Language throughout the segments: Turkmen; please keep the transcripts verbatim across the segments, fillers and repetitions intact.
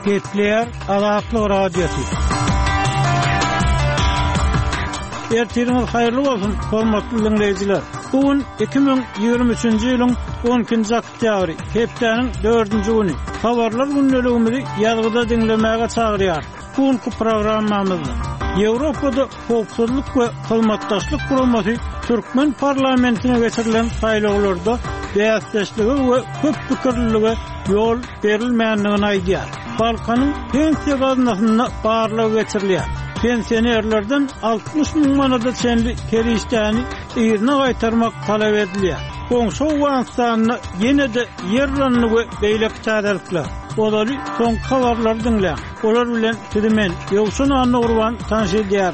Getleyer Azatlyk Radiosu. Ertiriniz hayırlı olsun, hormatly dinleyijiler. Bugün iki bin ýygrimi üçinji ýylyň on ikinji oktýabry, hepdeniň dördünji güni. Habarlar günneligimizi ýazgyda dinlemäge çagyrýar. Bugünkü programmamyzda Ýewropada howpsuzlyk we kylmatdaşlyk guramasy Türkmen parlamentine geçirilen saýlawlarda beýasdaşlygy we köp pikirliligi ýol berilmänligini aýdýar. Balkanyň pensiýa gaznasyna barlygy geçirilýär. Pensionerlerden altmış bin manada çenli keriştani ýerine gaýtarmak talap edilýär. Goňşy Awganystanyna ýene de ýerlerini we beýlek çadaryklar. Olary soň habarlar dinleýär. Olar bilen Türkmen ýogşun anna urban tanşydýar.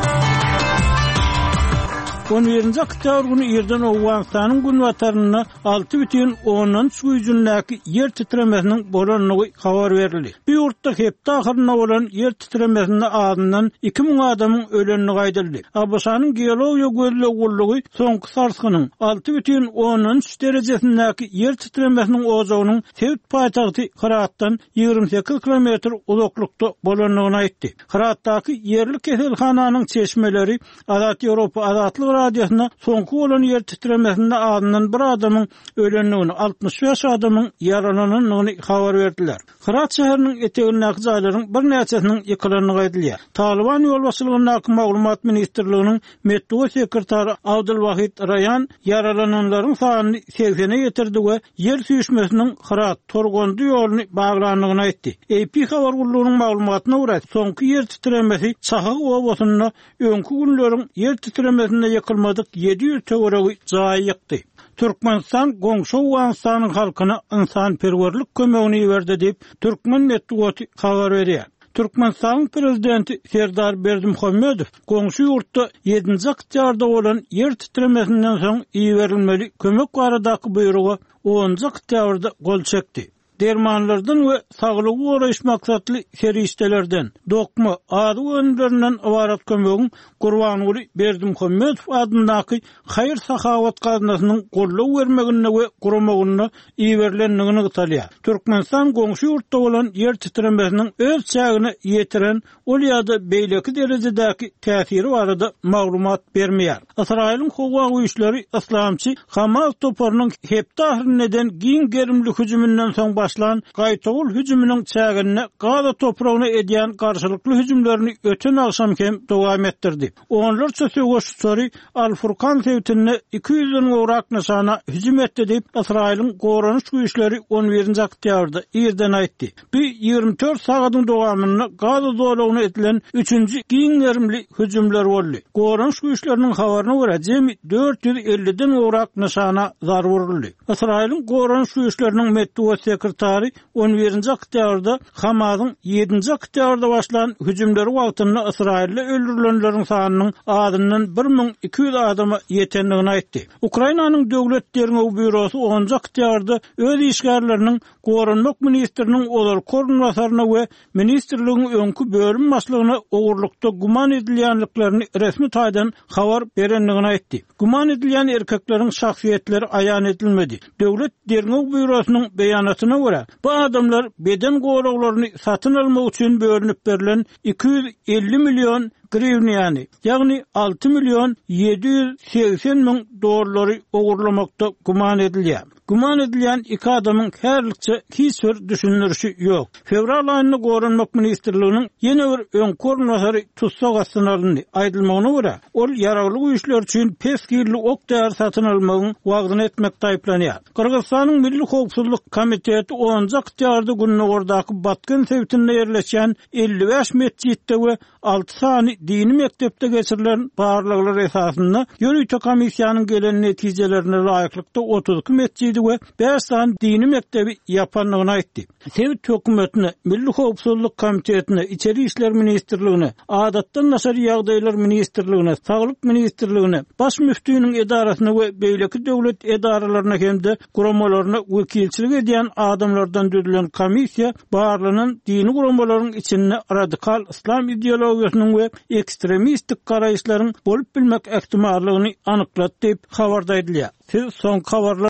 on birinji oktýabr güni ýerden Awganystanyň gün wataryna alty бүтүn oňdan güýjündäki ýer titremesiniň bolanyny habar berildi. Bu ýurtda hepde ahyryna bolan ýer titremesinde adyndan iki bin adamyň ölenini gaýdyldy. Abaşanyň geologiýa gözlegurlugy soňky sarsgynyň alty бүтүn oňdan üç derejesindäki ýer titremesiniň ozagynyň Sewit paýtagty Hiratdan ýygrimi sekiz kilometr uzaklykda bolanyny aýtdy. Hiratdaky ýerli keselhananyň çeşmeleri Azat Ýewropa Azatlyk Radiosyna soňky bolan ýer titremesinde adyndan bir adamyň ölenligini, altmış beş adamyň yaralanynyny habar berdiler. Hirat şäheriniň etegindäki jaýlaryň bir näçesiniň ýykylanyny gaýdylýar. Taliban ýolbaşçylygynyň maglumat ministrliginiň medeniýet sekretary Abdulwahid Rayan yaralananlaryň sanyny seksene ýetirdi we ýer süýşmesiniň Hirat Torgondy ýoluny baglanlygyny aýtdy. A P habar gurulunyň maglumatyna görä, soňky ýer titremesi Çahyk obasyna öňkü günleriň ýer titremesinde ýykylmadyk ýedi ýüz töweregi jaý ýykdy. Türkmenistan goňşy Awganystanyň halkyna ynsanperwerlik kömegini berdi diýip Türkmen medeniýeti habar berýär. Türkmenistanyň prezidenti Serdar Berdimuhammedow goňşy ýurtda ýedinji oktýabrda bolan ýer titremesinden soň iýerilmeli kömek baradaky buýrugy onunji oktýabrda gol çekdi. Dermanlardan we saglygy goraýyş maksatly serişdelerden dokma ady önlerinden ibarat kömegin Gurbanuly Berdimuhammedow adyndaky Haýyr Sahawat gaznasynyň gollaw bermegine we guramagyna iýerilendigini gytalýar. Türkmenistan goňşy ýurtda bolan ýer titremesiniň öz çägine ýetiren ol ýa-da beýleki derejedäki täsiri barada maglumat bermeýär. Israýlyň howwa güýçleri islamçy Hamas toparynyň hepde ahyrynyň giň gerimli hüjümünden soň başlan gaýtagul hüjüminiň çägine Gaza topragyna edýän garşylykly hüjümlerini öten akşam hem dowam etdirdi. Onlarça söwüşçüleri Al-Furqan sewtine iki yüzden gowrak nysana hüjüm etdi diýip Israýlyň goranyş güýçleri on birinji oktýabrda ýerden aýtdy. Bu ýygrimi dört sagatyň dowamyny Gaza dowlagyna edilen üçünji giň gerimli hüjümler boldy. Goranyş güýçleriniň habaryna görä jemi dört yüz elliden gowrak nysana zar vuruldy. Israýlyň goranyş güýçleriniň medeniýet sekretary on birinji oktýabrda Hamasyň ýedinji oktýabrda başlan hüjümleri wagtynda Israýilde öldürilenleriň sanynyň adyndan bir bin iki yüz adama ýetendigini aýtdy. Ukrainanyň döwlet derňew bürosy onunji oktýabrda öz işgärleriniň goranmak ministriniň olar koordinatoruna we ministrligiň öňkü bölüm başlygyna ogurlukda guman edilýänliklerini resmi taýdan habar berendigini aýtdy. Guman edilýän erkekleriň şahsiýetleri aýan edilmedi. Döwlet derňew bürosynyň beýanatyna görä, bu adamlar beden goraglaryny satyn almak üçin bölünip berilen iki yüz elli milyon grivniýany, ýagny alty milyon ýedi yüz seksen ming dollary ogurlamakda guman edilýär. Guman edilýän iki adamyň herlikçe hiç bir düşünürşi ýok. Fevral aýynda Goranmak ministrliginiň ýene bir öň koordinatory tutsak astyna alındy. Aýdylmagyna görä, ol ýaragly güýçler üçin peskirli ok däýer satyn almagyň wagtyny etmekde aýplanýar. Kyrgyzstanyň Milli Howpsuzlyk Komiteti onunji oktýabrda Günnogordaky Batken sewtinde ýerleşen elli beş mesjitde we alty sany dini mektepde geçirilen barlyklar esasynda ýörüýte komissiýanyň gelen netijelerine laýyklykda otuz iki mesjidi we beş sany dini mektebi ýapanlygyny aýtdy. Sewit hökümetine, Milli Howpsuzlyk Komitetine, İçeri işler ministrligine, adatdan naşar ýagdaýlar ministrligine, Saglyk ministrligine, baş müftüýiniň edarasyna we beýleki döwlet edaralaryna hemde guramalaryna wekilçilik edýän adamlardan düzülen komissiýa barlynyň dini guramalaryň içinde radikal islam ideologiýasynyň we ekstremistik garaýyşlaryň bolup bilmek ähtimallygyny anyklady diýip habarda edilýär. Siz soň habarlar